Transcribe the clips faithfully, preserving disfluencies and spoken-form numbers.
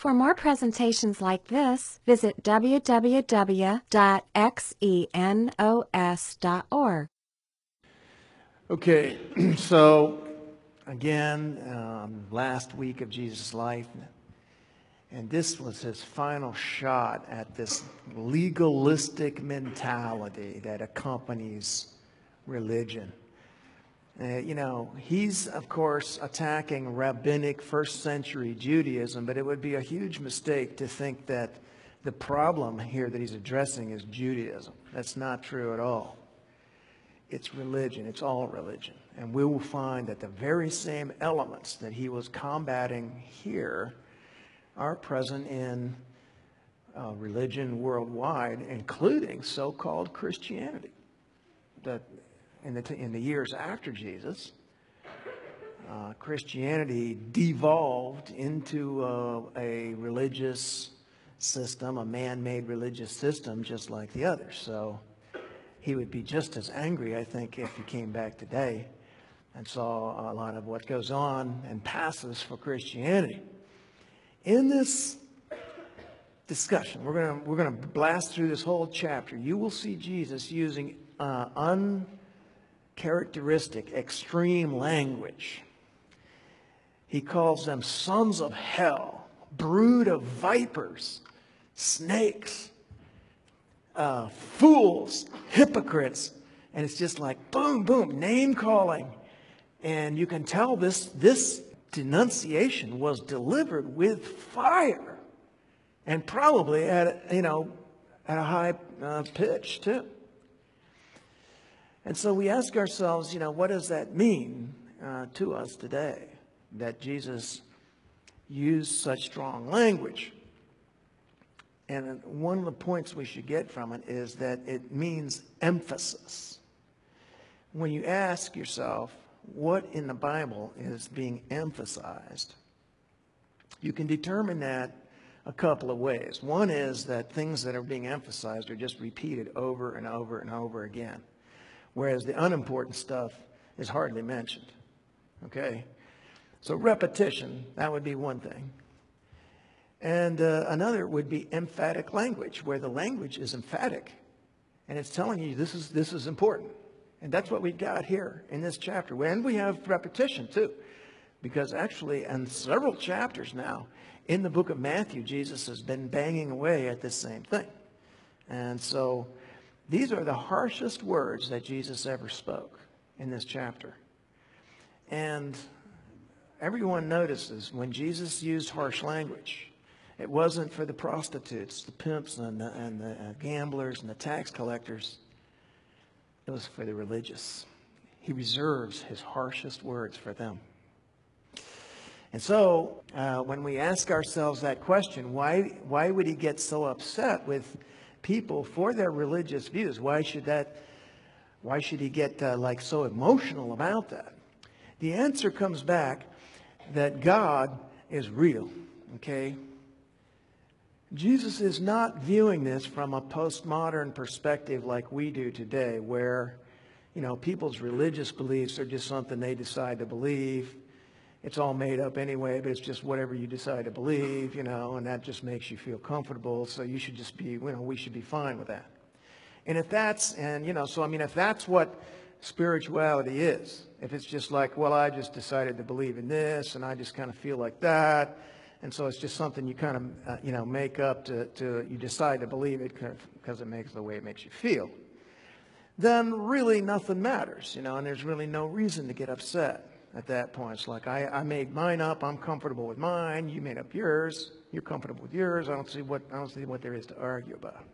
For more presentations like this, visit w w w dot xenos dot org. Okay, so again, um, last week of Jesus' life, and this was his final shot at this legalistic mentality that accompanies religion. Uh, you know, he's, of course, attacking rabbinic first century Judaism, but it would be a huge mistake to think that the problem here that he's addressing is Judaism. That's not true at all. It's religion. It's all religion. And we will find that the very same elements that he was combating here are present in uh, religion worldwide, including so-called Christianity. That in the, t- in the years after Jesus, uh, Christianity devolved into uh, a religious system, a man-made religious system, just like the others. So he would be just as angry, I think, if he came back today and saw a lot of what goes on and passes for Christianity. In this discussion, we're going to we're going to blast through this whole chapter. You will see Jesus using uh, uncharacteristic, extreme language. He calls them sons of hell, brood of vipers, snakes, uh, fools, hypocrites, and it's just like boom, boom, name calling, and you can tell this this denunciation was delivered with fire, and probably at you know at a high uh, pitch too. And so we ask ourselves, you know, what does that mean uh, to us today that Jesus used such strong language? And one of the points we should get from it is that it means emphasis. When you ask yourself, what in the Bible is being emphasized, you can determine that a couple of ways. One is that things that are being emphasized are just repeated over and over and over again, whereas the unimportant stuff is hardly mentioned. Okay? So repetition, that would be one thing. And uh, another would be emphatic language, where the language is emphatic, and it's telling you this is this is important. And that's what we've got here in this chapter. And we have repetition too, because actually in several chapters now in the book of Matthew, Jesus has been banging away at this same thing. And so these are the harshest words that Jesus ever spoke in this chapter. And everyone notices when Jesus used harsh language, it wasn't for the prostitutes, the pimps, and the, and the uh, gamblers, and the tax collectors. It was for the religious. He reserves his harshest words for them. And so uh, when we ask ourselves that question, why, why would he get so upset with people for their religious views? Why should that, why should he get uh, like so emotional about that? The answer comes back that God is real, okay? Jesus is not viewing this from a postmodern perspective like we do today, where, you know, people's religious beliefs are just something they decide to believe. It's all made up anyway, but it's just whatever you decide to believe, you know, and that just makes you feel comfortable. So you should just be, you know, we should be fine with that. And if that's, and, you know, so I mean, if that's what spirituality is, if it's just like, well, I just decided to believe in this and I just kind of feel like that, and so it's just something you kind of, uh, you know, make up to, to, you decide to believe it because it makes the way it makes you feel, then really nothing matters, you know, and there's really no reason to get upset at that point. It's like, I, I made mine up, I'm comfortable with mine, you made up yours, you're comfortable with yours, I don't see what, I don't see what there is to argue about.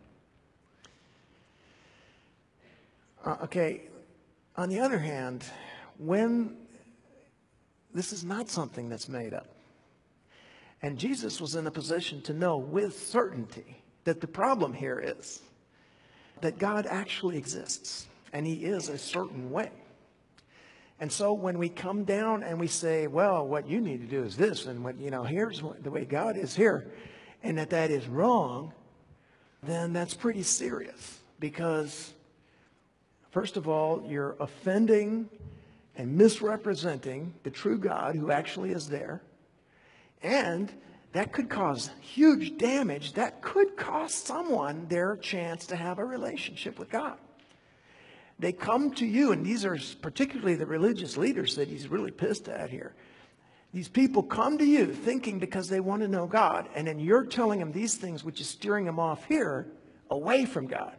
Uh, okay, on the other hand, when this is not something that's made up, and Jesus was in a position to know with certainty that the problem here is that God actually exists, and he is a certain way. And so when we come down and we say, well, what you need to do is this, and what, you know, here's what, the way God is here, and that that is wrong, then that's pretty serious. Because, first of all, you're offending and misrepresenting the true God who actually is there. And that could cause huge damage. That could cost someone their chance to have a relationship with God. They come to you, and these are particularly the religious leaders that he's really pissed at here. These people come to you thinking because they want to know God, and then you're telling them these things, which is steering them off here, away from God.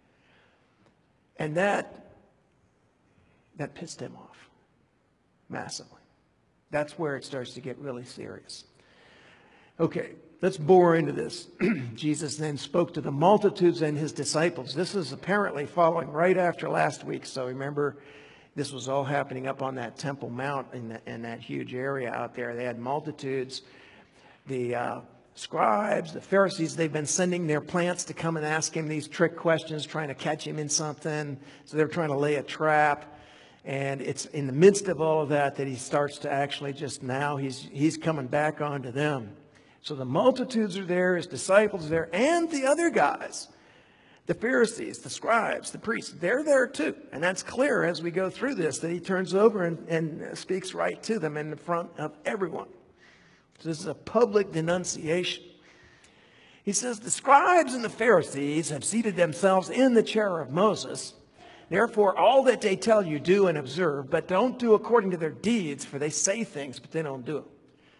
And that, that pissed them off massively. That's where it starts to get really serious. Okay, let's bore into this. Jesus then spoke to the multitudes and his disciples. This is apparently following right after last week. So remember, this was all happening up on that Temple Mount in, the, in that huge area out there. They had multitudes. The uh, scribes, the Pharisees, they've been sending their plants to come and ask him these trick questions, trying to catch him in something. So they're trying to lay a trap. And it's in the midst of all of that that he starts to actually just now, he's, he's coming back onto them. So the multitudes are there, his disciples are there, and the other guys, the Pharisees, the scribes, the priests, they're there too. And that's clear as we go through this, that he turns over and, and speaks right to them in the front of everyone. So this is a public denunciation. He says, the scribes and the Pharisees have seated themselves in the chair of Moses. Therefore, all that they tell you, do and observe, but don't do according to their deeds, for they say things, but they don't do them.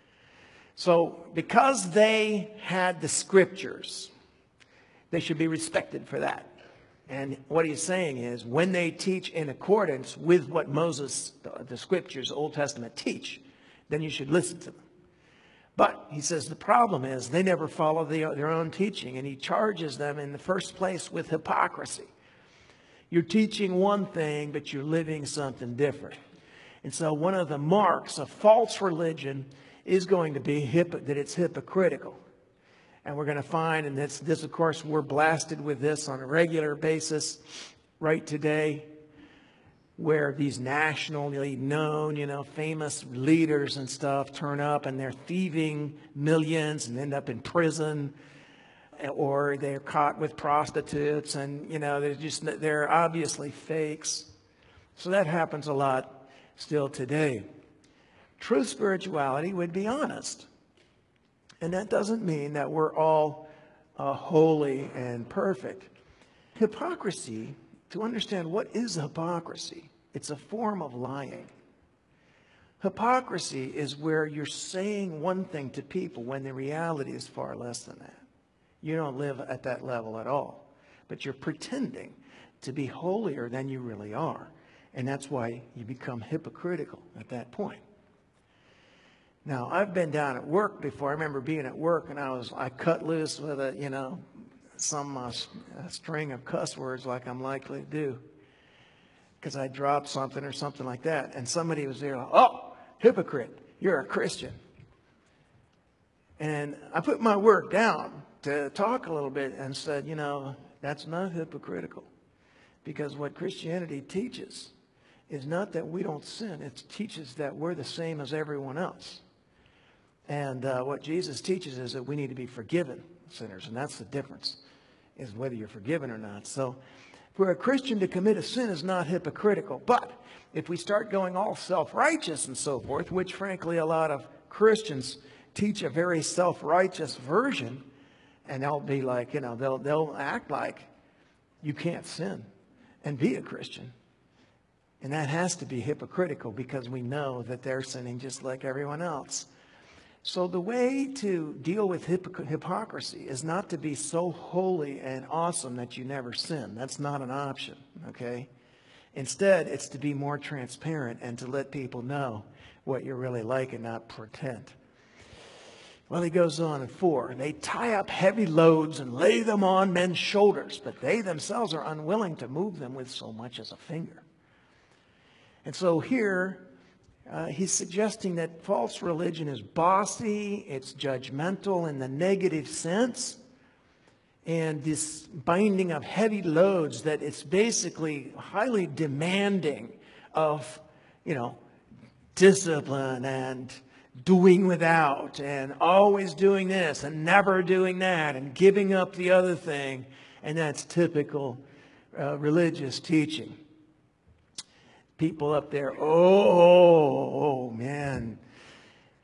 So because they had the scriptures, they should be respected for that. And what he's saying is when they teach in accordance with what Moses, the, the scriptures, Old Testament teach, then you should listen to them. But he says the problem is they never follow the, their own teaching. And he charges them in the first place with hypocrisy. You're teaching one thing, but you're living something different. And so one of the marks of false religion is going to be hip, that it's hypocritical. And we're going to find, and this, this, of course, we're blasted with this on a regular basis right today, where these nationally known, you know, famous leaders and stuff turn up and they're thieving millions and end up in prison, or they're caught with prostitutes, and, you know, they're just, they're obviously fakes. So that happens a lot still today. True spirituality would be honest. And that doesn't mean that we're all uh, holy and perfect. Hypocrisy, to understand what is hypocrisy, it's a form of lying. Hypocrisy is where you're saying one thing to people when the reality is far less than that. You don't live at that level at all. But you're pretending to be holier than you really are. And that's why you become hypocritical at that point. Now, I've been down at work before. I remember being at work and I was, I cut loose with a, you know, some uh, a string of cuss words like I'm likely to do. Because I dropped something or something like that. And somebody was there like, oh, hypocrite, you're a Christian. And I put my work down to talk a little bit and said, you know, that's not hypocritical. Because what Christianity teaches is not that we don't sin. It teaches that we're the same as everyone else. And uh, what Jesus teaches is that we need to be forgiven sinners. And that's the difference, is whether you're forgiven or not. So for a Christian to commit a sin is not hypocritical. But if we start going all self-righteous and so forth, which frankly a lot of Christians teach a very self-righteous version, and they'll be like, you know, they'll, they'll act like you can't sin and be a Christian. And that has to be hypocritical because we know that they're sinning just like everyone else. So the way to deal with hypocr- hypocrisy is not to be so holy and awesome that you never sin. That's not an option, okay? Instead, it's to be more transparent and to let people know what you're really like and not pretend. Well, he goes on in four. They tie up heavy loads and lay them on men's shoulders, but they themselves are unwilling to move them with so much as a finger. And so here, uh, he's suggesting that false religion is bossy, it's judgmental in the negative sense, and this binding of heavy loads, that it's basically highly demanding of, you know, discipline and doing without and always doing this and never doing that and giving up the other thing. And that's typical uh, religious teaching. People up there, oh, oh, man,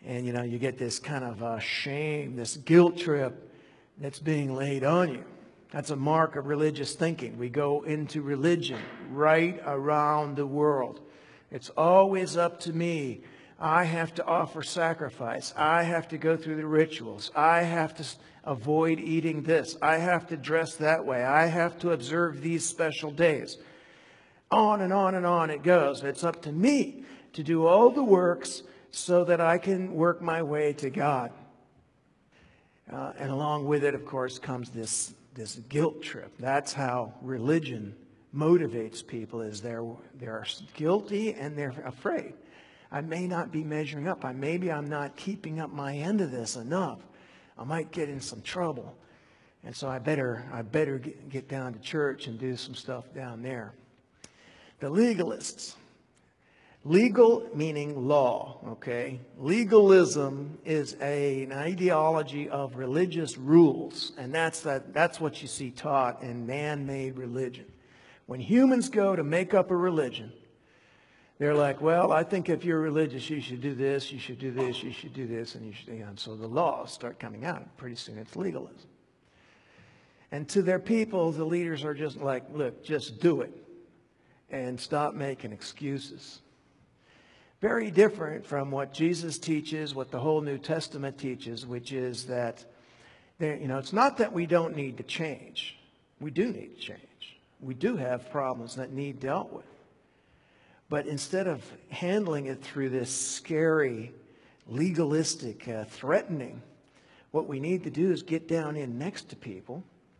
And, you know, you get this kind of uh, shame, this guilt trip that's being laid on you. That's a mark of religious thinking. We go into religion right around the world. It's always up to me. I have to offer sacrifice. I have to go through the rituals. I have to avoid eating this. I have to dress that way. I have to observe these special days. On and on and on it goes. It's up to me to do all the works so that I can work my way to God. Uh, and along with it, of course, comes this, this guilt trip. That's how religion motivates people, is they're, they're guilty and they're afraid. I may not be measuring up. I, maybe I'm not keeping up my end of this enough. I might get in some trouble. And so I better, I better get, get down to church and do some stuff down there. The legalists. Legal meaning law, okay? Legalism is a, an ideology of religious rules, and that's, that, that's what you see taught in man-made religion. When humans go to make up a religion, they're like, well, I think if you're religious, you should do this, you should do this, you should do this, and you should, and so the laws start coming out. Pretty soon it's legalism. And to their people, the leaders are just like, look, just do it, and stop making excuses. Very different from what Jesus teaches, what the whole New Testament teaches, which is that, there, you know, it's not that we don't need to change. We do need to change. We do have problems that need dealt with. But instead of handling it through this scary, legalistic, uh, threatening, what we need to do is get down in next to people,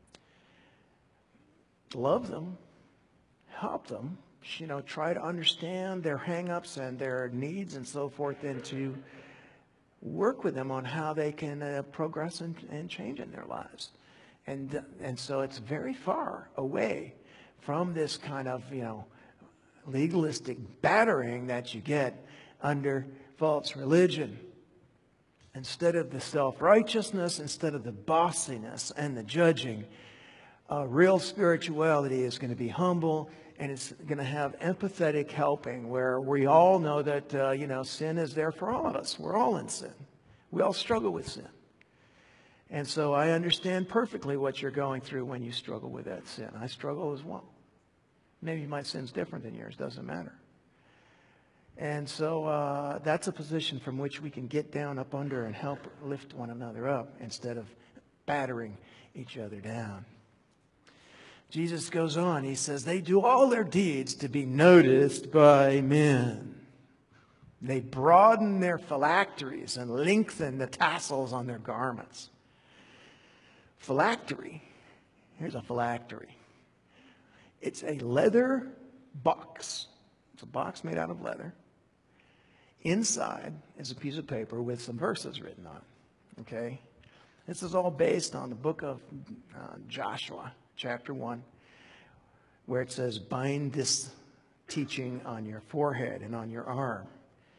love them, help them, you know, try to understand their hang-ups and their needs and so forth, and to work with them on how they can uh, progress and, and change in their lives. And, and so it's very far away from this kind of, you know, legalistic battering that you get under false religion. Instead of the self-righteousness, instead of the bossiness and the judging, uh, real spirituality is going to be humble, and it's going to have empathetic helping, where we all know that, uh, you know, sin is there for all of us. We're all in sin. We all struggle with sin. And so I understand perfectly what you're going through when you struggle with that sin. I struggle as well. Maybe my sin's different than yours. Doesn't matter. And so uh, that's a position from which we can get down up under and help lift one another up instead of battering each other down. Jesus goes on. He says, they do all their deeds to be noticed by men. They broaden their phylacteries and lengthen the tassels on their garments. Phylactery. Here's a phylactery. It's a leather box. It's a box made out of leather. Inside is a piece of paper with some verses written on it. Okay? This is all based on the book of uh, Joshua, chapter one, where it says, bind this teaching on your forehead and on your arm.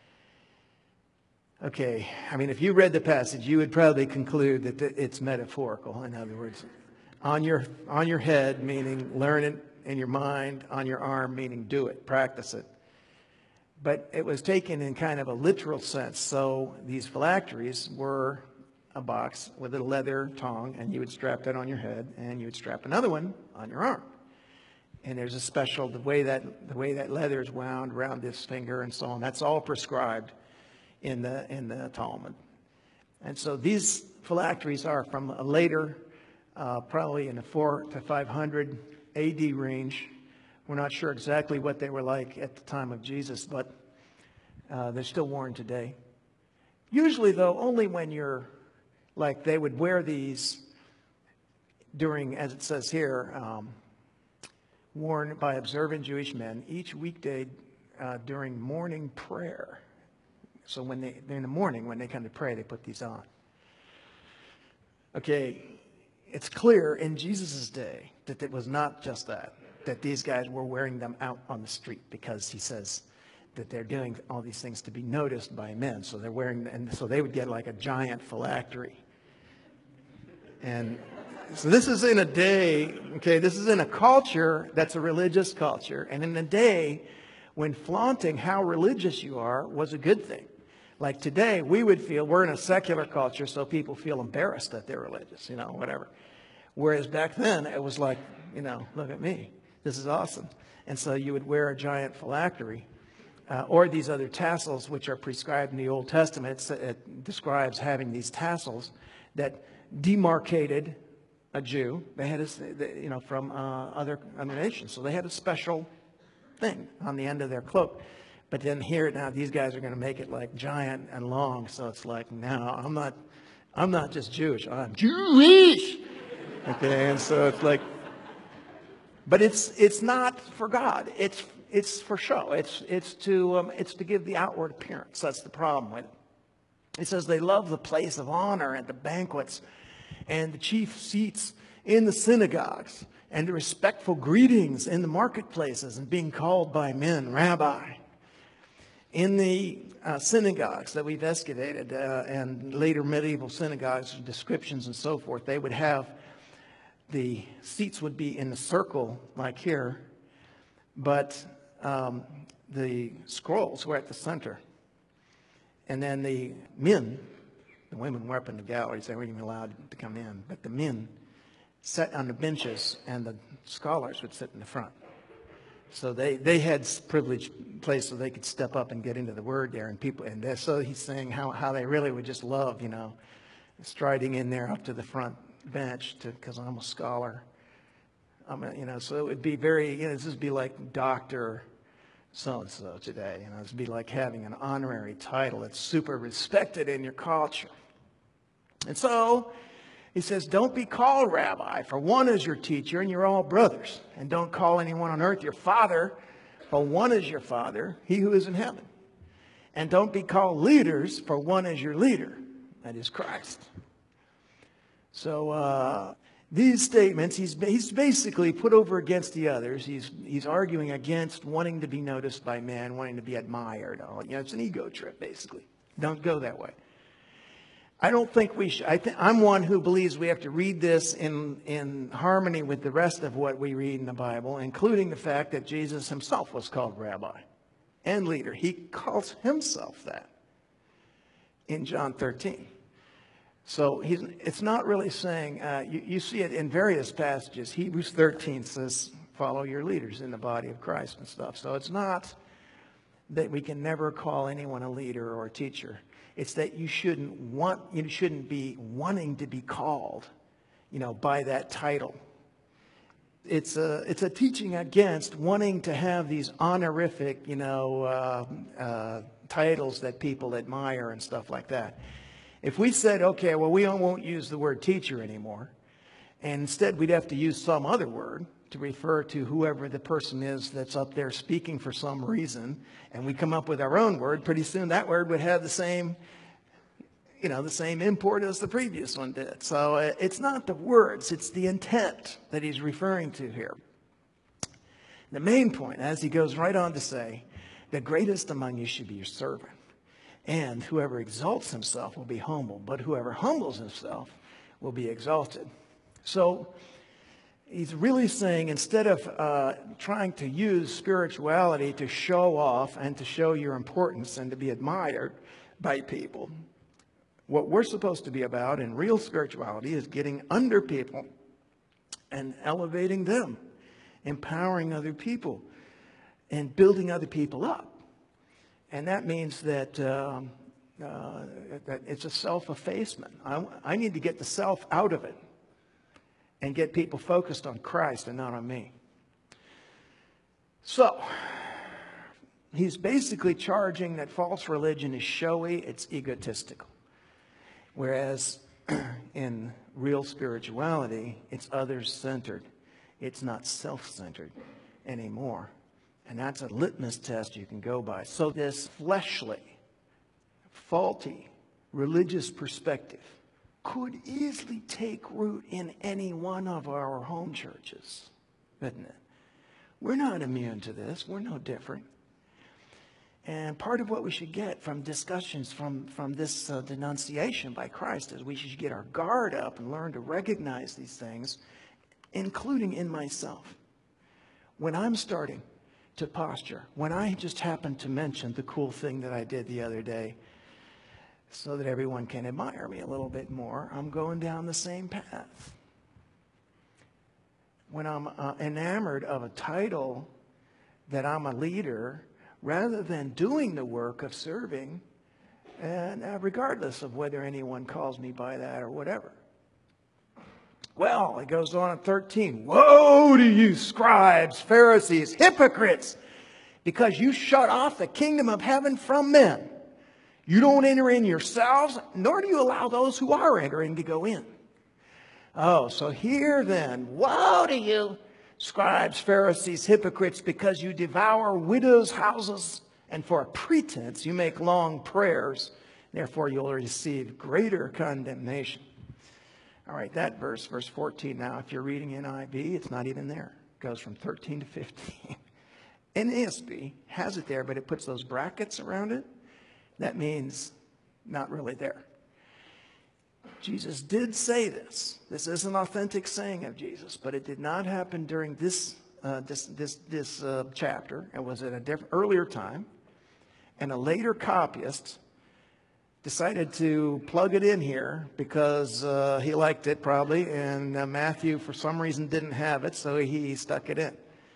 Okay, I mean, if you read the passage, you would probably conclude that it's metaphorical. In other words, on your, on your head, meaning learn it in your mind, on your arm, meaning do it, practice it. But it was taken in kind of a literal sense. So these phylacteries were a box with a leather tongue, and you would strap that on your head, and you would strap another one on your arm. And there's a special, the way that, the way that leather is wound around this finger and so on, that's all prescribed in the, in the Talmud. And so these phylacteries are from a later, uh, probably in the four to five hundred A D range. We're not sure exactly what they were like at the time of Jesus, but uh, they're still worn today. Usually, though, only when you're, like, they would wear these during, as it says here, um, worn by observant Jewish men each weekday uh, during morning prayer. So when they, in the morning, when they come to pray, they put these on. Okay, it's clear in Jesus' day that it was not just that, that these guys were wearing them out on the street, because he says that they're doing all these things to be noticed by men. So they're wearing, and so they would get like a giant phylactery. And so this is in a day, okay, this is in a culture that's a religious culture, and in a day when flaunting how religious you are was a good thing. Like today, we would feel, we're in a secular culture, so people feel embarrassed that they're religious, you know, whatever. Whereas back then, it was like, you know, look at me. This is awesome. And so you would wear a giant phylactery uh, or these other tassels, which are prescribed in the Old Testament. It's, it describes having these tassels that demarcated a Jew. They had, a, you know, from uh, other, other nations. So they had a special thing on the end of their cloak. But then here, now these guys are going to make it like giant and long. So it's like, no, I'm not, I'm not just Jewish. I'm Jewish. Okay, and so it's like, but it's it's not for God. It's it's for show. It's it's to um, it's to give the outward appearance. That's the problem with it. It says they love the place of honor at the banquets, and the chief seats in the synagogues, and the respectful greetings in the marketplaces, and being called by men rabbi. In the uh, synagogues that we've excavated, uh, and later medieval synagogues, descriptions and so forth, they would have, the seats would be in a circle like here, but um, the scrolls were at the center. And then the men, the women were up in the galleries, they weren't even allowed to come in, but the men sat on the benches and the scholars would sit in the front. So they, they had privileged place so they could step up and get into the word there. And people, and so he's saying how, how they really would just love, you know, striding in there up to the front bench to, because I'm a scholar. I'm a, you know, so it would be very, you know, this would be like Doctor so-and-so today. You know, this would be like having an honorary title that's super respected in your culture. And so he says, don't be called rabbi, for one is your teacher, and you're all brothers. And don't call anyone on earth your father, for one is your father, he who is in heaven. And don't be called leaders, for one is your leader, that is Christ. So uh, these statements, he's, he's basically put over against the others. He's, he's arguing against wanting to be noticed by men, wanting to be admired. You know, it's an ego trip, basically. Don't go that way. I don't think we should. I th- I'm one who believes we have to read this in, in harmony with the rest of what we read in the Bible, including the fact that Jesus himself was called rabbi and leader. He calls himself that in John thirteen. So he's, it's not really saying, uh, you, you see it in various passages. Hebrews thirteen says, follow your leaders in the body of Christ and stuff. So it's not that we can never call anyone a leader or a teacher. It's that you shouldn't want, you shouldn't be wanting to be called, you know, by that title. It's a, it's a teaching against wanting to have these honorific, you know, uh, uh, titles that people admire and stuff like that. If we said, okay, well, we won't use the word teacher anymore, and instead we'd have to use some other word to refer to whoever the person is that's up there speaking for some reason, and we come up with our own word, pretty soon that word would have the same, you know, the same import as the previous one did. So uh, it's not the words, it's the intent that he's referring to here. The main point, as he goes right on to say, the greatest among you should be your servant. And whoever exalts himself will be humble, but whoever humbles himself will be exalted. So he's really saying, instead of uh, trying to use spirituality to show off and to show your importance and to be admired by people, what we're supposed to be about in real spirituality is getting under people and elevating them, empowering other people, and building other people up. And that means that, um, uh, that it's a self-effacement. I, I need to get the self out of it and get people focused on Christ and not on me. So, he's basically charging that false religion is showy, it's egotistical. Whereas in real spirituality, it's others-centered. It's not self-centered anymore. And that's a litmus test you can go by. So this fleshly, faulty, religious perspective could easily take root in any one of our home churches, couldn't it? We're not immune to this. We're no different. And part of what we should get from discussions from, from this uh, denunciation by Christ is we should get our guard up and learn to recognize these things, including in myself. When I'm starting to posture, when I just happened to mention the cool thing that I did the other day, so that everyone can admire me a little bit more, I'm going down the same path. When I'm uh, enamored of a title that I'm a leader, rather than doing the work of serving, and uh, regardless of whether anyone calls me by that or whatever. Well, it goes on at thirteen. Woe to you, scribes, Pharisees, hypocrites, because you shut off the kingdom of heaven from men. You don't enter in yourselves, nor do you allow those who are entering to go in. Oh, so here then, woe to you, scribes, Pharisees, hypocrites, because you devour widows' houses, and for a pretense you make long prayers. Therefore you'll receive greater condemnation. All right, that verse, verse fourteen. Now, if you're reading N I V, it's not even there. It goes from thirteen to fifteen. N A S B has it there, but it puts those brackets around it. That means not really there. Jesus did say this. This is an authentic saying of Jesus, but it did not happen during this uh, this this this uh, chapter. It was at a different, earlier time, and a later copyist decided to plug it in here because uh, he liked it probably, and uh, Matthew for some reason didn't have it, so he stuck it in.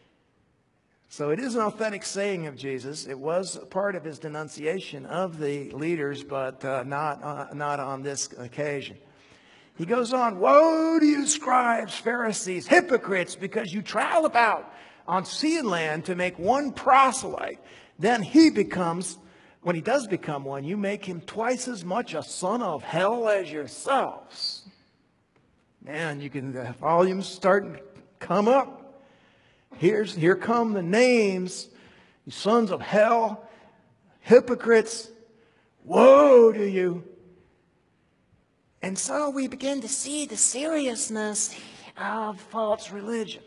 So it is an authentic saying of Jesus. It was part of his denunciation of the leaders, but uh, not, uh, not on this occasion. He goes on, woe to you, scribes, Pharisees, hypocrites, because you travel about on sea and land to make one proselyte. Then he becomes, when he does become one, you make him twice as much a son of hell as yourselves. Man, you can, the volumes starting to come up. Here's, here come the names, you sons of hell, hypocrites, woe to you. And so we begin to see the seriousness of false religion.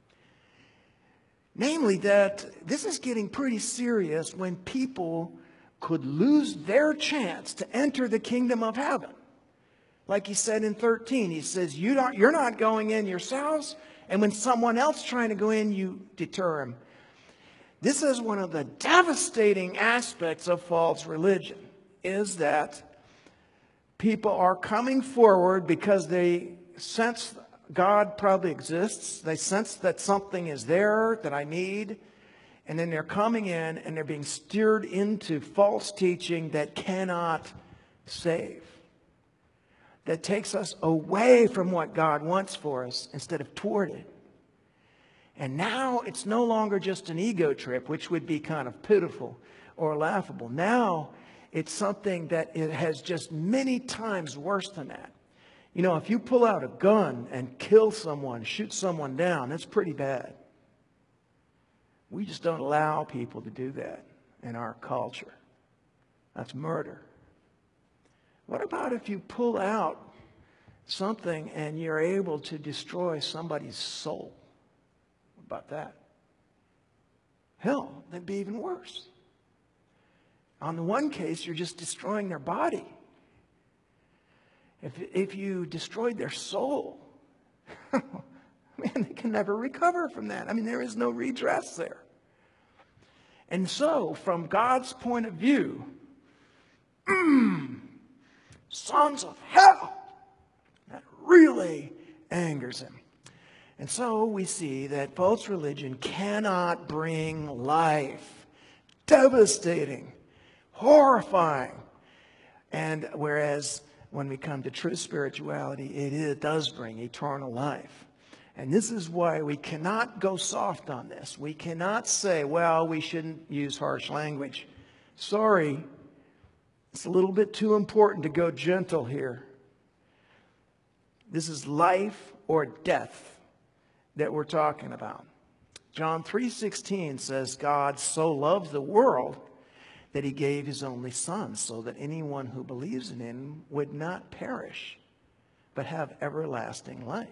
Namely that this is getting pretty serious when people could lose their chance to enter the kingdom of heaven. Like he said in thirteen, he says, you don't, you're not going in yourselves. And when someone else trying to go in, you deter him. This is one of the devastating aspects of false religion, is that people are coming forward because they sense God probably exists. They sense that something is there that I need. And then they're coming in and they're being steered into false teaching that cannot save. That takes us away from what God wants for us instead of toward it. And now it's no longer just an ego trip, which would be kind of pitiful or laughable. Now it's something that it has just many times worse than that. You know, if you pull out a gun and kill someone, shoot someone down, that's pretty bad. We just don't allow people to do that in our culture. That's murder. What about if you pull out something and you're able to destroy somebody's soul? What about that? Hell, that'd be even worse. On the one case, you're just destroying their body. If, if you destroyed their soul, man, they can never recover from that. I mean, there is no redress there. And so, from God's point of view, mm, sons of hell, that really angers him. And so we see that false religion cannot bring life. Devastating, horrifying. And whereas when we come to true spirituality, it is, does bring eternal life. And this is why we cannot go soft on this. We cannot say, well, we shouldn't use harsh language. Sorry. It's a little bit too important to go gentle here. This is life or death that we're talking about. John three sixteen says, God so loved the world that he gave his only son, so that anyone who believes in him would not perish, but have everlasting life.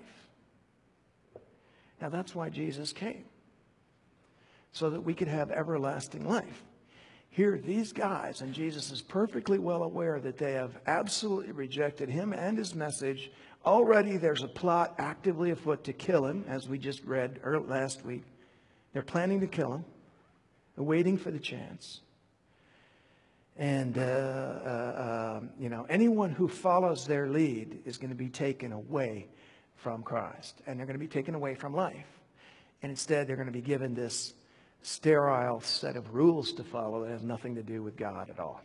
Now that's why Jesus came, so that we could have everlasting life. Here, these guys, and Jesus is perfectly well aware that they have absolutely rejected him and his message. Already there's a plot actively afoot to kill him, as we just read last week. They're planning to kill him, waiting for the chance. And, uh, uh, um, you know, anyone who follows their lead is going to be taken away from Christ. And they're going to be taken away from life. And instead, they're going to be given this sterile set of rules to follow that has nothing to do with God at all.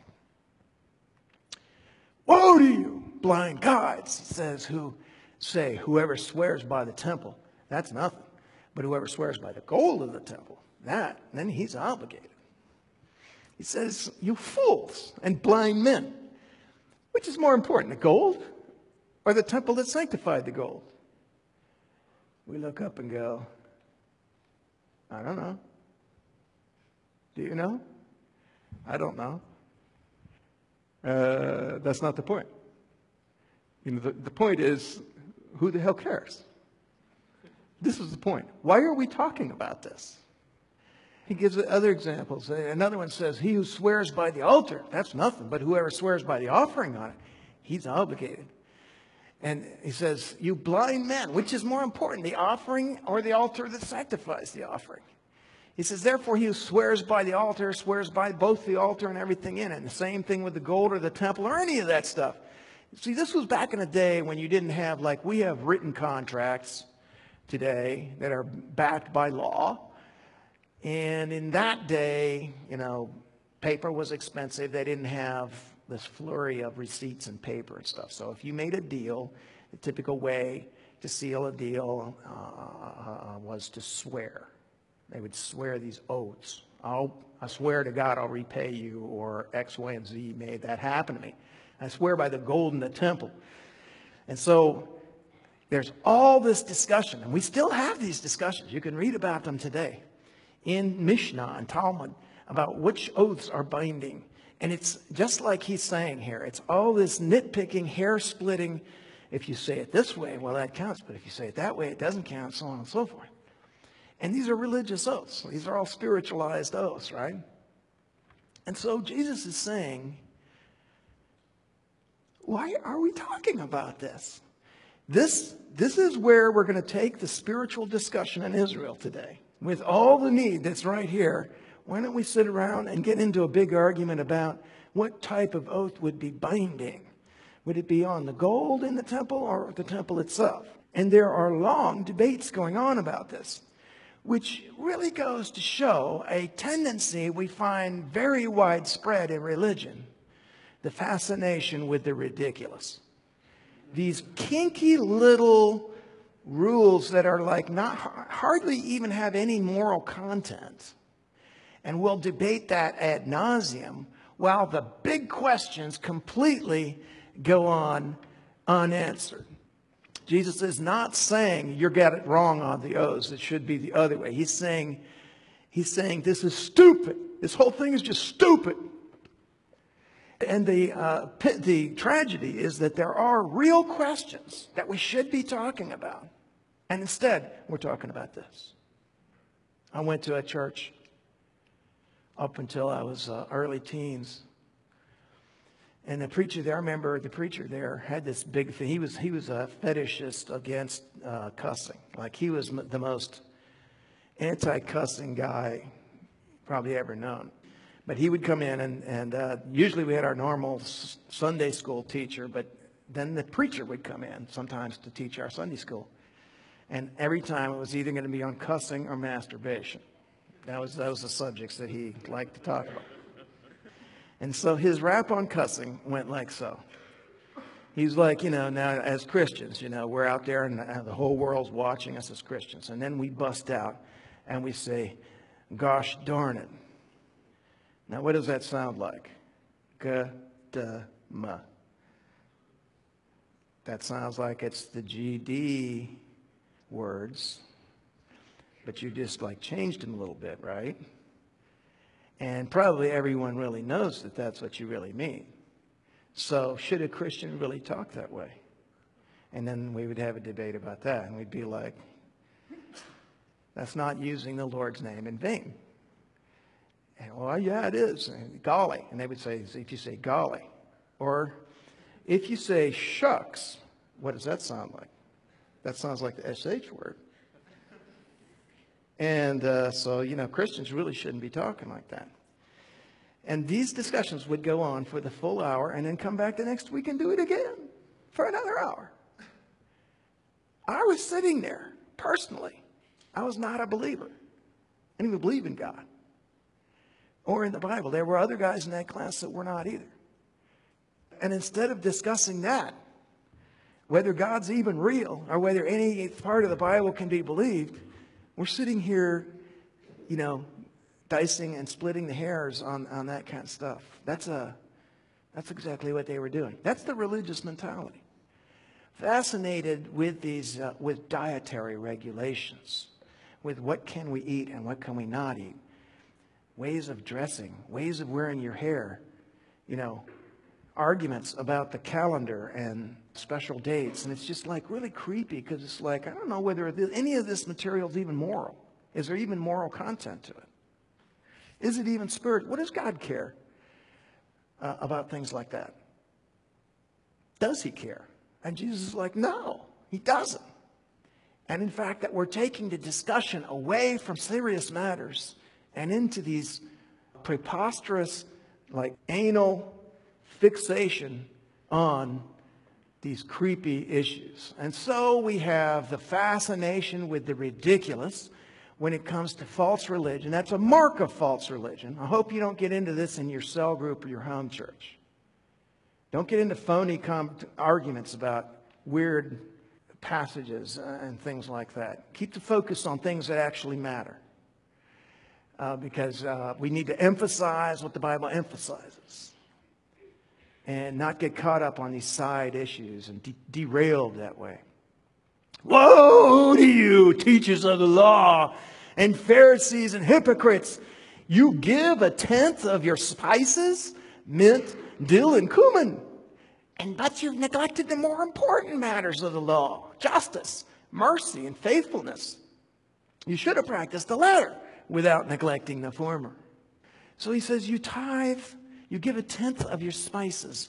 Woe to you, blind guides, it says, who say, whoever swears by the temple, that's nothing. But whoever swears by the gold of the temple, that, then he's obligated. He says, you fools and blind men. Which is more important, the gold or the temple that sanctified the gold? We look up and go, I don't know. Do you know? I don't know. Uh, that's not the point. You know, the, the point is, who the hell cares? This is the point. Why are we talking about this? He gives other examples. Another one says, he who swears by the altar, that's nothing. But whoever swears by the offering on it, he's obligated. And he says, you blind men, which is more important, the offering or the altar that sanctifies the offering? He says, therefore, he who swears by the altar swears by both the altar and everything in it. And the same thing with the gold or the temple or any of that stuff. See, this was back in a day when you didn't have, like we have written contracts today that are backed by law. And in that day, you know, paper was expensive. They didn't have this flurry of receipts and paper and stuff. So if you made a deal, the typical way to seal a deal uh, was to swear. They would swear these oaths. I'll, I swear to God I'll repay you, or X, Y, and Z made that happen to me. I swear by the gold in the temple. And so there's all this discussion, and we still have these discussions. You can read about them today in Mishnah and Talmud about which oaths are binding. And it's just like he's saying here. It's all this nitpicking, hair-splitting. If you say it this way, well, that counts. But if you say it that way, it doesn't count, so on and so forth. And these are religious oaths. These are all spiritualized oaths, right? And so Jesus is saying, why are we talking about this? This, this is where we're going to take the spiritual discussion in Israel today. With all the need that's right here, why don't we sit around and get into a big argument about what type of oath would be binding? Would it be on the gold in the temple or the temple itself? And there are long debates going on about this, which really goes to show a tendency we find very widespread in religion, the fascination with the ridiculous. These kinky little rules that are like not hardly even have any moral content. And we'll debate that ad nauseum while the big questions completely go on unanswered. Jesus is not saying you got it wrong on the oaths. It should be the other way. He's saying, he's saying this is stupid. This whole thing is just stupid. And the, uh, the tragedy is that there are real questions that we should be talking about. And instead, we're talking about this. I went to a church up until I was uh, early teens. And the preacher there, I remember the preacher there had this big thing. He was, he was a fetishist against uh, cussing. Like he was m- the most anti-cussing guy probably ever known. But he would come in and, and uh, usually we had our normal s- Sunday school teacher, but then the preacher would come in sometimes to teach our Sunday school. And every time it was either going to be on cussing or masturbation. That was, that was the subjects that he liked to talk about. And so his rap on cussing went like so. He's like, you know, now as Christians, you know, we're out there and the whole world's watching us as Christians. And then we bust out and we say, gosh darn it. Now, what does that sound like? G-d-m. That sounds like it's the G D words, but you just like changed them a little bit, right? And probably everyone really knows that that's what you really mean. So should a Christian really talk that way? And then we would have a debate about that, and we'd be like, that's not using the Lord's name in vain. And, well, yeah, it is. And, golly. And they would say, if you say golly, or if you say shucks, what does that sound like? That sounds like the S H word. And uh, so, you know, Christians really shouldn't be talking like that. And these discussions would go on for the full hour and then come back the next week and do it again for another hour. I was sitting there personally. I was not a believer. I didn't even believe in God or in the Bible. There were other guys in that class that were not either. And instead of discussing that, whether God's even real or whether any part of the Bible can be believed, we're sitting here, you know, dicing and splitting the hairs on, on that kind of stuff. That's a, that's exactly what they were doing. That's the religious mentality. Fascinated with these, uh, with dietary regulations, with what can we eat and what can we not eat, ways of dressing, ways of wearing your hair, you know, arguments about the calendar and special dates. And it's just like really creepy because it's like, I don't know whether any of this material is even moral. Is there even moral content to it? Is it even spiritual? What does God care uh, about things like that? Does he care? And Jesus is like, no, he doesn't. And in fact, that we're taking the discussion away from serious matters and into these preposterous, like anal fixation on these creepy issues. And so we have the fascination with the ridiculous when it comes to false religion. That's a mark of false religion. I hope you don't get into this in your cell group or your home church. Don't get into phony com- arguments about weird passages and things like that. Keep the focus on things that actually matter. Uh, because uh, we need to emphasize what the Bible emphasizes. And not get caught up on these side issues and de- derailed that way. Woe to you, teachers of the law and Pharisees and hypocrites! You give a tenth of your spices, mint, dill, and cumin. And but you've neglected the more important matters of the law, justice, mercy, and faithfulness. You should have practiced the latter without neglecting the former. So he says, you tithe, you give a tenth of your spices.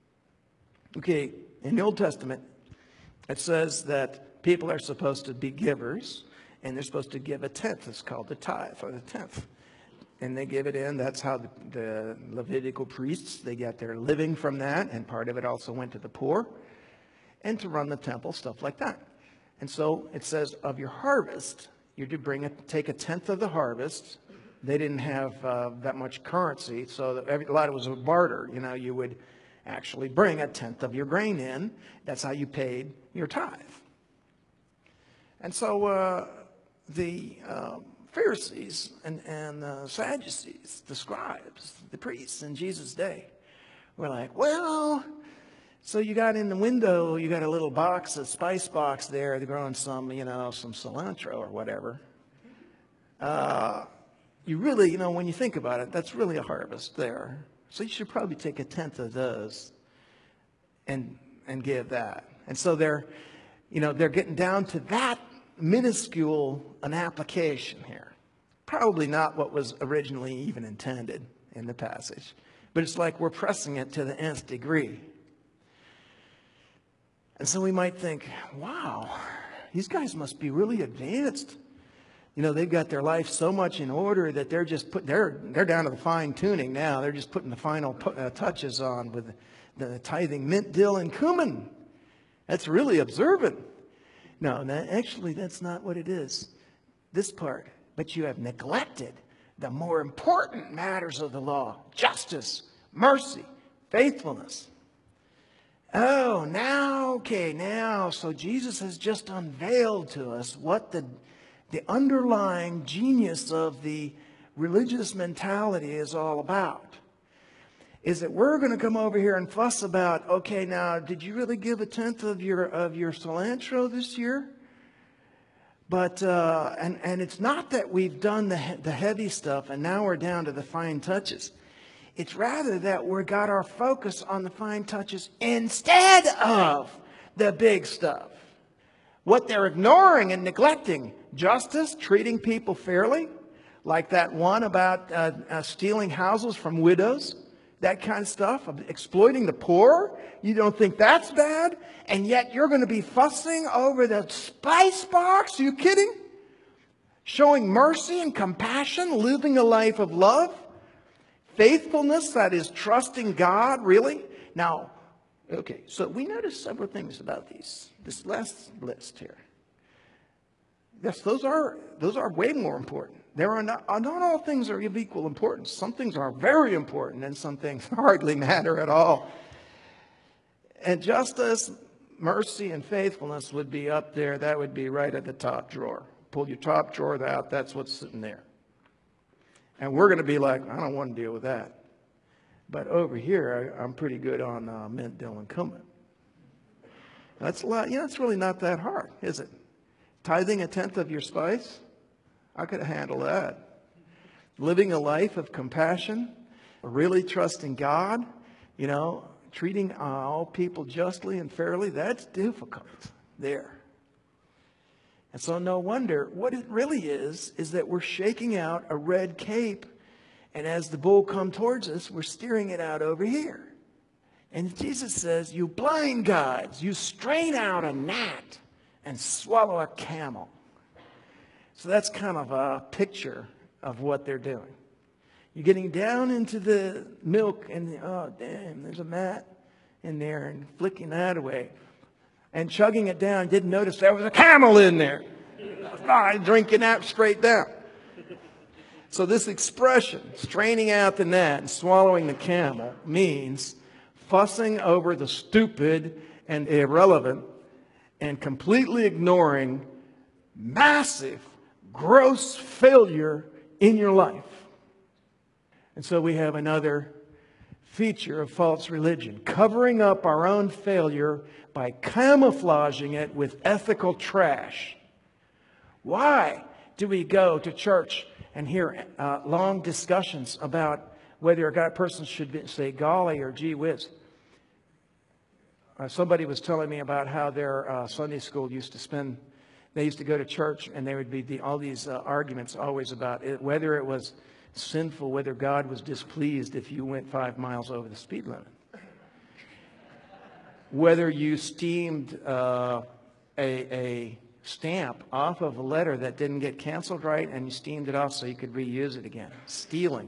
Okay, in the Old Testament, it says that people are supposed to be givers, and they're supposed to give a tenth. It's called the tithe, or the tenth. And they give it in. That's how the, the Levitical priests, they got their living from that, and part of it also went to the poor, and to run the temple, stuff like that. And so it says, of your harvest, you're to bring it, take a tenth of the harvest. They didn't have uh, that much currency, so that every, a lot of it was a barter. You know, you would actually bring a tenth of your grain in. That's how you paid your tithe. And so uh, the uh, Pharisees and, and the Sadducees, the scribes, the priests in Jesus' day were like, well, so you got in the window, you got a little box, a spice box there, they're growing some, you know, some cilantro or whatever. Uh, you really, you know, when you think about it, that's really a harvest there. So you should probably take a tenth of those and and give that. And so they're, you know, they're getting down to that minuscule an application here. Probably not what was originally even intended in the passage. But it's like we're pressing it to the nth degree. And so we might think, wow, these guys must be really advanced. You know, they've got their life so much in order that they're just put they're they're down to the fine tuning now. They're just putting the final uh, touches on with the tithing mint, dill, and cumin. That's really observant. No, that, actually, that's not what it is. This part. But you have neglected the more important matters of the law: justice, mercy, faithfulness. Oh, now, okay, now, so Jesus has just unveiled to us what the the underlying genius of the religious mentality is all about. Is that we're going to come over here and fuss about, okay, now, did you really give a tenth of your of your cilantro this year? But, uh, and, and it's not that we've done the, the heavy stuff and now we're down to the fine touches. It's rather that we've got our focus on the fine touches instead of the big stuff. What they're ignoring and neglecting: justice, treating people fairly, like that one about uh, uh, stealing houses from widows, that kind of stuff, of exploiting the poor. You don't think that's bad, and yet you're going to be fussing over the spice box? Are you kidding? Showing mercy and compassion, living a life of love, faithfulness, that is trusting God, really? Now, okay, so we notice several things about these, this last list here. Yes, those are, those are way more important. There are not, not all things are of equal importance. Some things are very important and some things hardly matter at all. And justice, mercy, and faithfulness would be up there. That would be right at the top drawer. Pull your top drawer out, that's what's sitting there. And we're going to be like, I don't want to deal with that. But over here, I, I'm pretty good on uh, mint, dill, and cumin. That's a lot. You know, it's really not that hard, is it? Tithing a tenth of your spice? I could handle that. Living a life of compassion, really trusting God, you know, treating uh, all people justly and fairly, that's difficult there. And so no wonder, what it really is, is that we're shaking out a red cape, and as the bull comes towards us, we're steering it out over here. And Jesus says, you blind guides, you strain out a gnat and swallow a camel. So that's kind of a picture of what they're doing. You're getting down into the milk and, oh, damn, there's a gnat in there, and flicking that away. And chugging it down, didn't notice there was a camel in there. I drinking that straight down. So this expression, straining out the gnat and swallowing the camel, means fussing over the stupid and irrelevant and completely ignoring massive, gross failure in your life. And so we have another feature of false religion, covering up our own failure by camouflaging it with ethical trash. Why do we go to church and hear uh, long discussions about whether a person should be, say golly or gee whiz? Uh, somebody was telling me about how their uh, Sunday school used to spend, they used to go to church and there would be the, all these uh, arguments always about it, whether it was sinful, whether God was displeased if you went five miles over the speed limit. Whether you steamed uh, a, a stamp off of a letter that didn't get canceled right and you steamed it off so you could reuse it again. Stealing.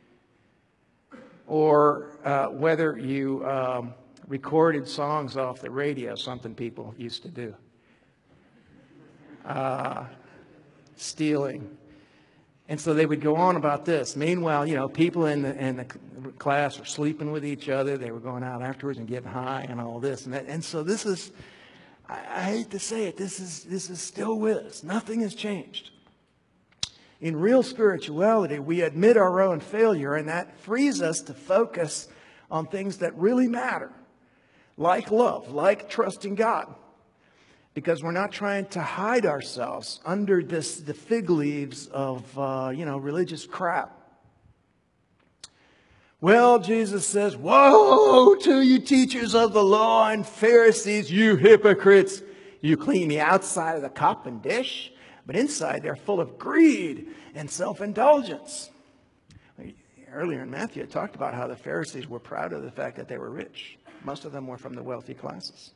Or uh, whether you um, recorded songs off the radio, something people used to do. Uh, stealing. And so they would go on about this. Meanwhile, you know, people in the, in the class were sleeping with each other. They were going out afterwards and getting high and all this. And, that, and so this is, I, I hate to say it, this is, this is still with us. Nothing has changed. In real spirituality, we admit our own failure, and that frees us to focus on things that really matter, like love, like trusting God. Because we're not trying to hide ourselves under this, the fig leaves of, uh, you know, religious crap. Well, Jesus says, woe to you teachers of the law and Pharisees, you hypocrites. You clean the outside of the cup and dish, but inside they're full of greed and self-indulgence. Earlier in Matthew, it talked about how the Pharisees were proud of the fact that they were rich. Most of them were from the wealthy classes.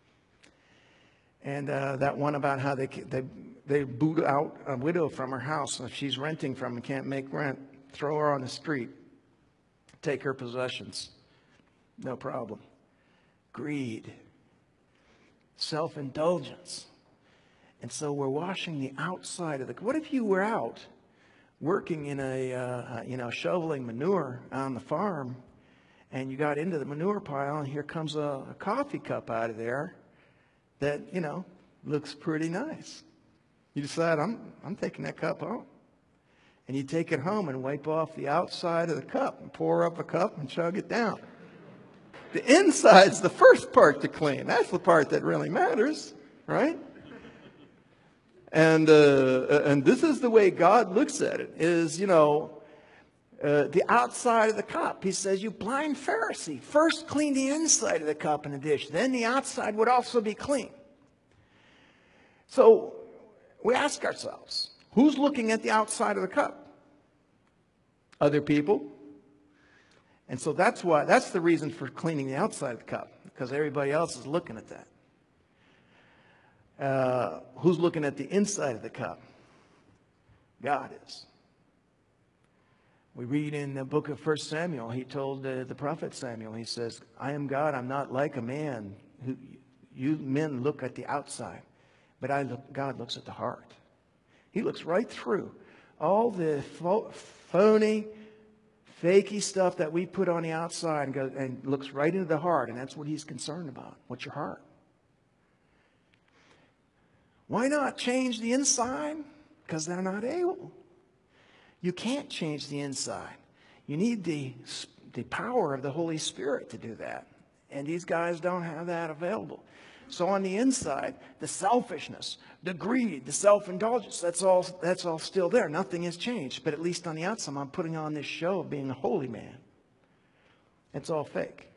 And uh, that one about how they, they they boot out a widow from her house. If she's renting from and can't make rent, throw her on the street. Take her possessions. No problem. Greed. Self-indulgence. And so we're washing the outside of the... What if you were out working in a, uh, you know, shoveling manure on the farm, and you got into the manure pile, and here comes a, a coffee cup out of there that, you know, looks pretty nice. You decide, I'm, I'm taking that cup home. And you take it home and wipe off the outside of the cup and pour up a cup and chug it down. The inside's the first part to clean. That's the part that really matters, right? And uh, and this is the way God looks at it, is, you know, uh, the outside of the cup. He says, you blind Pharisee, first clean the inside of the cup and the dish. Then the outside would also be clean. So we ask ourselves, who's looking at the outside of the cup? Other people. And so that's why, that's the reason for cleaning the outside of the cup, because everybody else is looking at that. Uh, who's looking at the inside of the cup? God is. We read in the book of First Samuel, he told uh, the prophet Samuel, he says, I am God, I'm not like a man. Who you men look at the outside, but I look, God looks at the heart. He looks right through all the pho- phony, fakey stuff that we put on the outside and, goes, and looks right into the heart, and that's what he's concerned about. What's your heart? Why not change the inside? Because they're not able. You can't change the inside. You need the, the power of the Holy Spirit to do that. And these guys don't have that available. So on the inside, the selfishness, the greed, the self-indulgence, that's all, that's all still there. Nothing has changed. But at least on the outside, I'm putting on this show of being a holy man. It's all fake.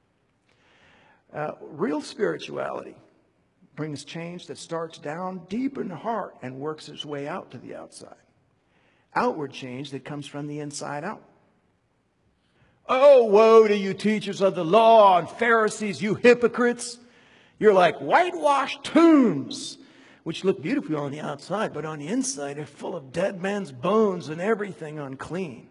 Uh, real spirituality brings change that starts down deep in the heart and works its way out to the outside. Outward change that comes from the inside out. Oh, woe to you teachers of the law and Pharisees, you hypocrites. You're like whitewashed tombs, which look beautiful on the outside, but on the inside they're full of dead man's bones and everything unclean.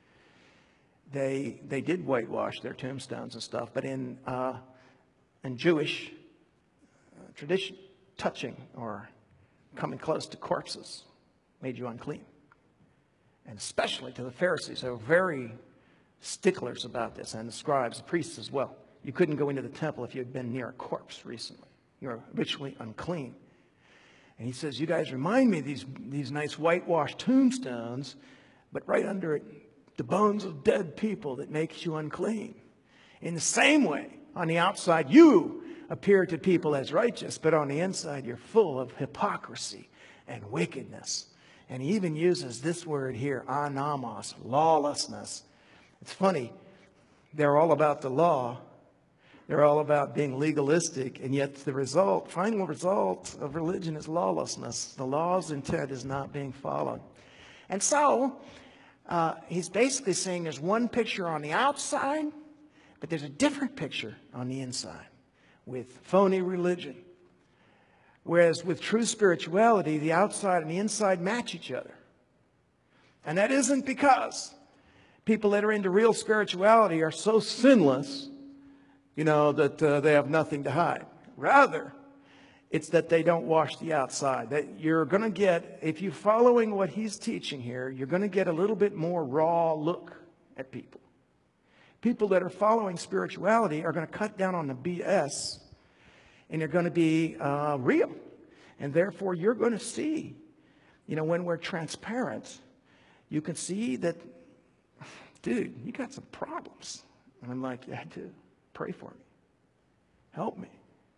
They they did whitewash their tombstones and stuff, but in uh, in Jewish uh, tradition, touching or coming close to corpses made you unclean. And especially to the Pharisees, they were very sticklers about this, and the scribes, the priests as well. You couldn't go into the temple if you had been near a corpse recently. You were ritually unclean. And he says, you guys remind me of these, these nice whitewashed tombstones, but right under it, the bones of dead people that makes you unclean. In the same way, on the outside, you appear to people as righteous, but on the inside, you're full of hypocrisy and wickedness. And he even uses this word here, anamos, lawlessness. It's funny. They're all about the law. They're all about being legalistic. And yet the result, final result of religion is lawlessness. The law's intent is not being followed. And so uh, he's basically saying there's one picture on the outside, but there's a different picture on the inside with phony religion. Whereas with true spirituality, the outside and the inside match each other. And that isn't because people that are into real spirituality are so sinless, you know, that uh, they have nothing to hide. Rather, it's that they don't wash the outside. That you're going to get, if you're following what he's teaching here, you're going to get a little bit more raw look at people. People that are following spirituality are going to cut down on the B S, and they're going to be uh, real. And therefore, you're going to see, you know, when we're transparent, you can see that, dude, you got some problems. And I'm like, yeah, I do. Pray for me. Help me.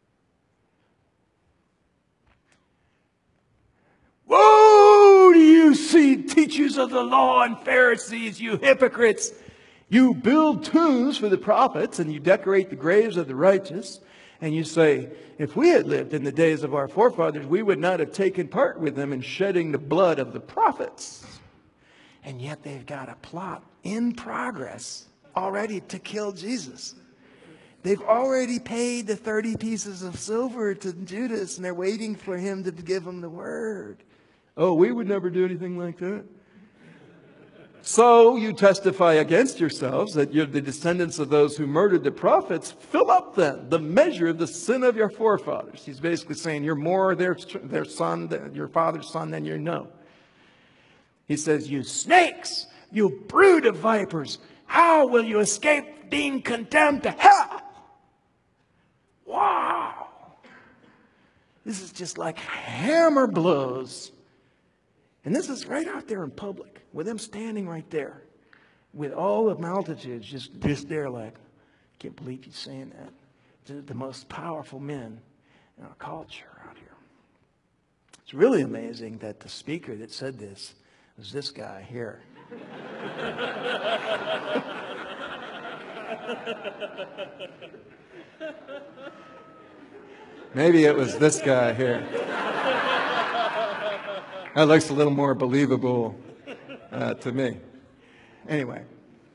Woe to you, see, teachers of the law and Pharisees, you hypocrites! You build tombs for the prophets and you decorate the graves of the righteous. And you say, if we had lived in the days of our forefathers, we would not have taken part with them in shedding the blood of the prophets. And yet they've got a plot in progress already to kill Jesus. They've already paid the thirty pieces of silver to Judas, and they're waiting for him to give them the word. Oh, we would never do anything like that. So you testify against yourselves that you're the descendants of those who murdered the prophets. Fill up then the measure of the sin of your forefathers. He's basically saying you're more their, their son, your father's son than you know. He says, you snakes, you brood of vipers, how will you escape being condemned to hell? Wow. This is just like hammer blows. And this is right out there in public, with them standing right there, with all the multitudes just, just there like, I can't believe he's saying that. The, the most powerful men in our culture out here. It's really amazing that the speaker that said this was this guy here. Maybe it was this guy here. That looks a little more believable uh, to me. Anyway,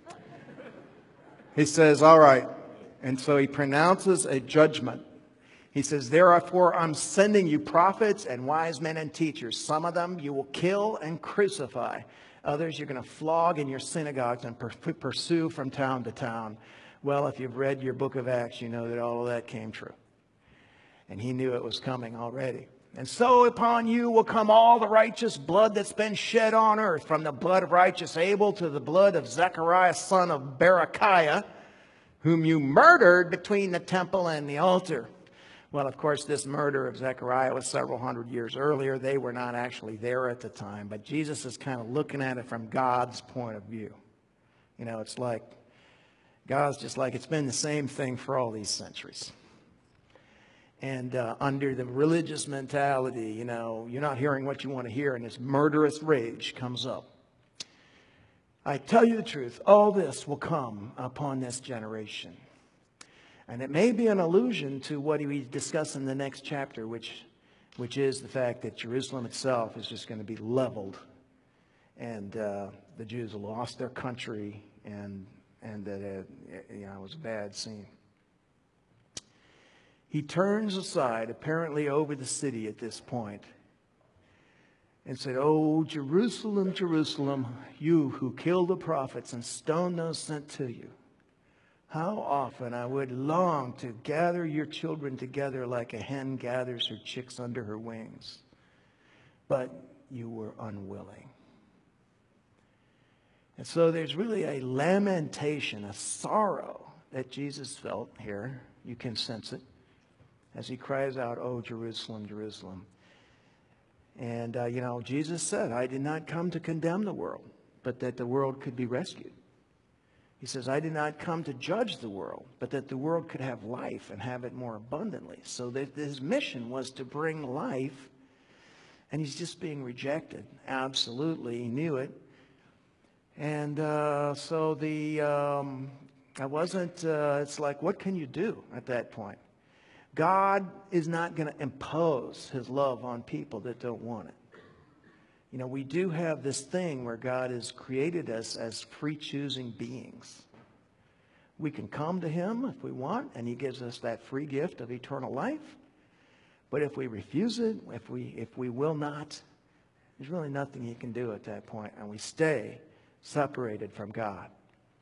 he says, all right. And so he pronounces a judgment. He says, therefore, I'm sending you prophets and wise men and teachers. Some of them you will kill and crucify. Others you're going to flog in your synagogues and per- pursue from town to town. Well, if you've read your book of Acts, you know that all of that came true. And he knew it was coming already. And so upon you will come all the righteous blood that's been shed on earth, from the blood of righteous Abel to the blood of Zechariah, son of Berechiah, whom you murdered between the temple and the altar. Well, of course, this murder of Zechariah was several hundred years earlier. They were not actually there at the time. But Jesus is kind of looking at it from God's point of view. You know, it's like, God's just like, it's been the same thing for all these centuries. And uh, under the religious mentality, you know, you're not hearing what you want to hear, and this murderous rage comes up. I tell you the truth, all this will come upon this generation. And it may be an allusion to what we discuss in the next chapter, which, which is the fact that Jerusalem itself is just going to be leveled. And uh, the Jews lost their country, and, and that it, you know, it was a bad scene. He turns aside, apparently over the city at this point, and said, "Oh, Jerusalem, Jerusalem, you who kill the prophets and stone those sent to you. How often I would long to gather your children together like a hen gathers her chicks under her wings. But you were unwilling." And so there's really a lamentation, a sorrow that Jesus felt here. You can sense it as he cries out, "Oh, Jerusalem, Jerusalem." And, uh, you know, Jesus said, "I did not come to condemn the world, but that the world could be rescued." He says, "I did not come to judge the world, but that the world could have life and have it more abundantly." So that his mission was to bring life, and he's just being rejected. Absolutely, he knew it. And uh, so the, um, I wasn't, uh, it's like, what can you do at that point? God is not going to impose his love on people that don't want it. You know, we do have this thing where God has created us as free-choosing beings. We can come to him if we want, and he gives us that free gift of eternal life. But if we refuse it, if we, if we will not, there's really nothing he can do at that point, and we stay separated from God.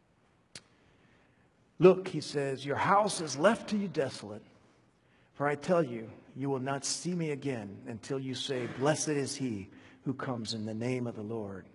"Look," he says, "your house is left to you desolate. For I tell you, you will not see me again until you say, 'Blessed is he who comes in the name of the Lord.'"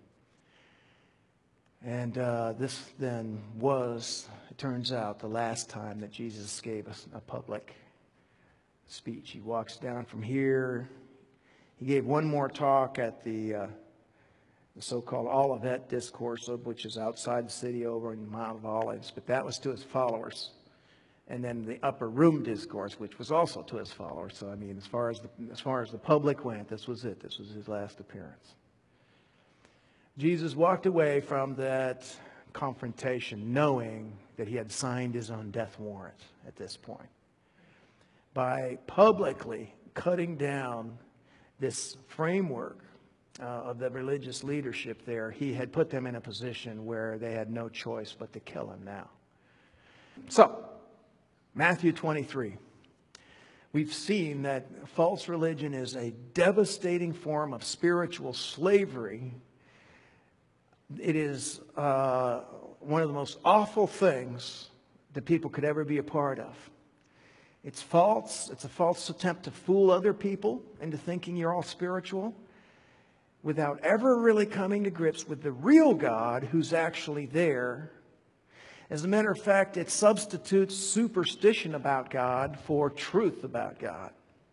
And uh, this then was, it turns out, the last time that Jesus gave us a public speech. He walks down from here. He gave one more talk at the, uh, the so-called Olivet Discourse, which is outside the city over in the Mount of Olives. But that was to his followers. And then the upper room discourse, which was also to his followers. So, I mean, as far as the, as far as the public went, this was it. This was his last appearance. Jesus walked away from that confrontation knowing that he had signed his own death warrant at this point. By publicly cutting down this framework uh, of the religious leadership there, he had put them in a position where they had no choice but to kill him now. So, Matthew twenty-three. We've seen that false religion is a devastating form of spiritual slavery. It is uh, one of the most awful things that people could ever be a part of. It's false. It's a false attempt to fool other people into thinking you're all spiritual without ever really coming to grips with the real God who's actually there. As a matter of fact, it substitutes superstition about God for truth about God.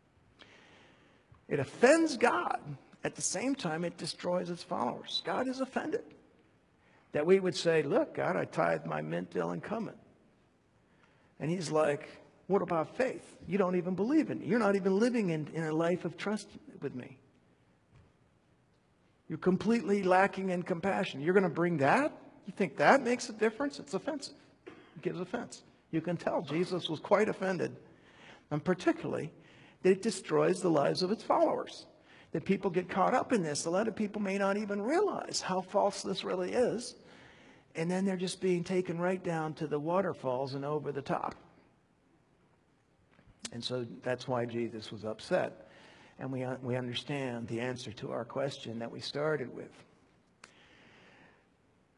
It offends God. At the same time, it destroys its followers. God is offended that we would say, "Look, God, I tithe my mint, dill, and cumin." And he's like, "What about faith? You don't even believe in me. You're not even living in, in a life of trust with me. You're completely lacking in compassion. You're going to bring that? You think that makes a difference?" It's offensive. It gives offense. You can tell Jesus was quite offended. And particularly that it destroys the lives of its followers. That people get caught up in this. A lot of people may not even realize how false this really is. And then they're just being taken right down to the waterfalls and over the top. And so that's why Jesus was upset. And we, we understand the answer to our question that we started with.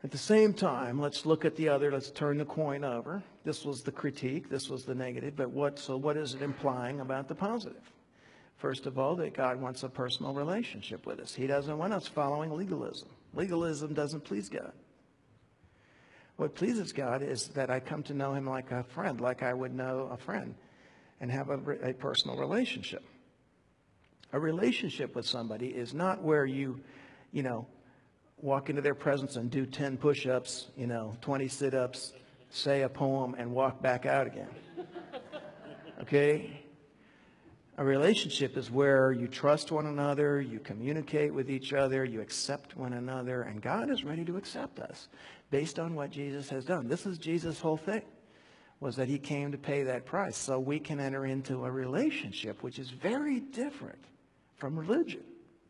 At the same time, let's look at the other. Let's turn the coin over. This was the critique. This was the negative. But what, so what is it implying about the positive? First of all, that God wants a personal relationship with us. He doesn't want us following legalism. Legalism doesn't please God. What pleases God is that I come to know him like a friend, like I would know a friend, and have a, a personal relationship. A relationship with somebody is not where you, you know, walk into their presence and do ten push-ups, you know, twenty sit-ups, say a poem, and walk back out again. Okay? A relationship is where you trust one another, you communicate with each other, you accept one another, and God is ready to accept us based on what Jesus has done. This is Jesus' whole thing, was that he came to pay that price so we can enter into a relationship which is very different from religion.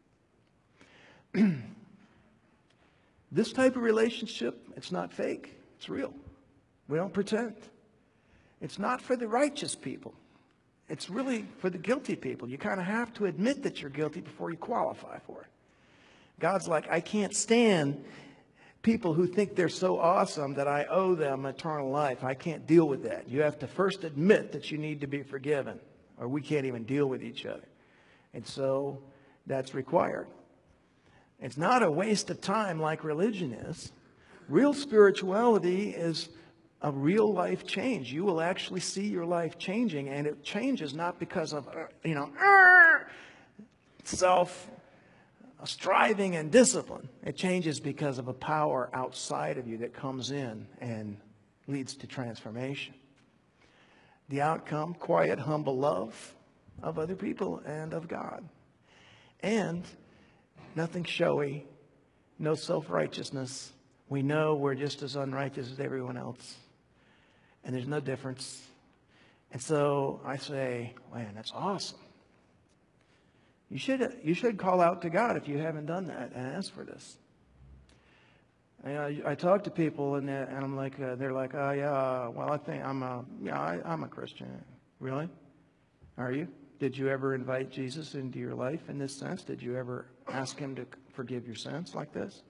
This type of relationship, it's not fake. It's real. We don't pretend. It's not for the righteous people. It's really for the guilty people. You kind of have to admit that you're guilty before you qualify for it. God's like, I can't stand people who think they're so awesome that I owe them eternal life. I can't deal with that. You have to first admit that you need to be forgiven, or we can't even deal with each other. And so that's required. It's not a waste of time like religion is. Real spirituality is a real life change. You will actually see your life changing, and it changes not because of, uh, you know, uh, self striving and discipline. It changes because of a power outside of you that comes in and leads to transformation. The outcome, quiet, humble love of other people and of God. And nothing showy, no self-righteousness. We know we're just as unrighteous as everyone else. And there's no difference. And so I say, man, that's awesome. You should, you should call out to God if you haven't done that and ask for this. And I, I talk to people and, and I'm like, uh, they're like, oh yeah, well I think I'm a, yeah, I, I'm a Christian. Really? Are you? Did you ever invite Jesus into your life in this sense? Did you ever ask him to forgive your sins like this?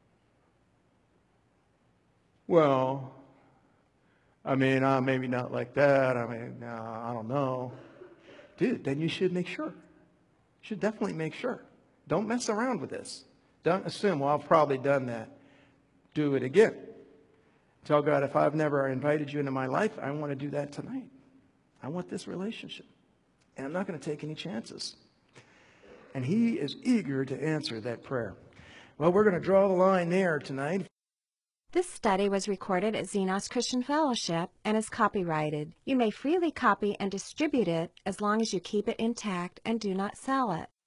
Well, I mean, uh, maybe not like that. I mean, uh, I don't know. Dude, then you should make sure. You should definitely make sure. Don't mess around with this. Don't assume, well, I've probably done that. Do it again. Tell God, if I've never invited you into my life, I want to do that tonight. I want this relationship. And I'm not going to take any chances. And he is eager to answer that prayer. Well, we're going to draw the line there tonight. This study was recorded at Xenos Christian Fellowship and is copyrighted. You may freely copy and distribute it as long as you keep it intact and do not sell it.